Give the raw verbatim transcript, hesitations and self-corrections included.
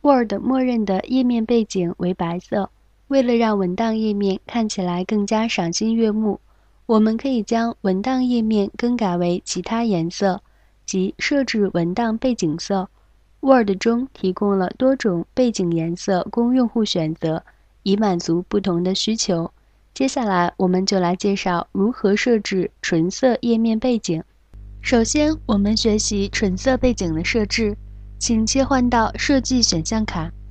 Word 默认的页面背景为白色，为了让文档页面看起来更加赏心悦目，我们可以将文档页面更改为其他颜色，即设置文档背景色。Word 中提供了多种背景颜色供用户选择，以满足不同的需求。接下来我们就来介绍如何设置纯色页面背景。首先，我们学习纯色背景的设置，请切换到设计选项卡，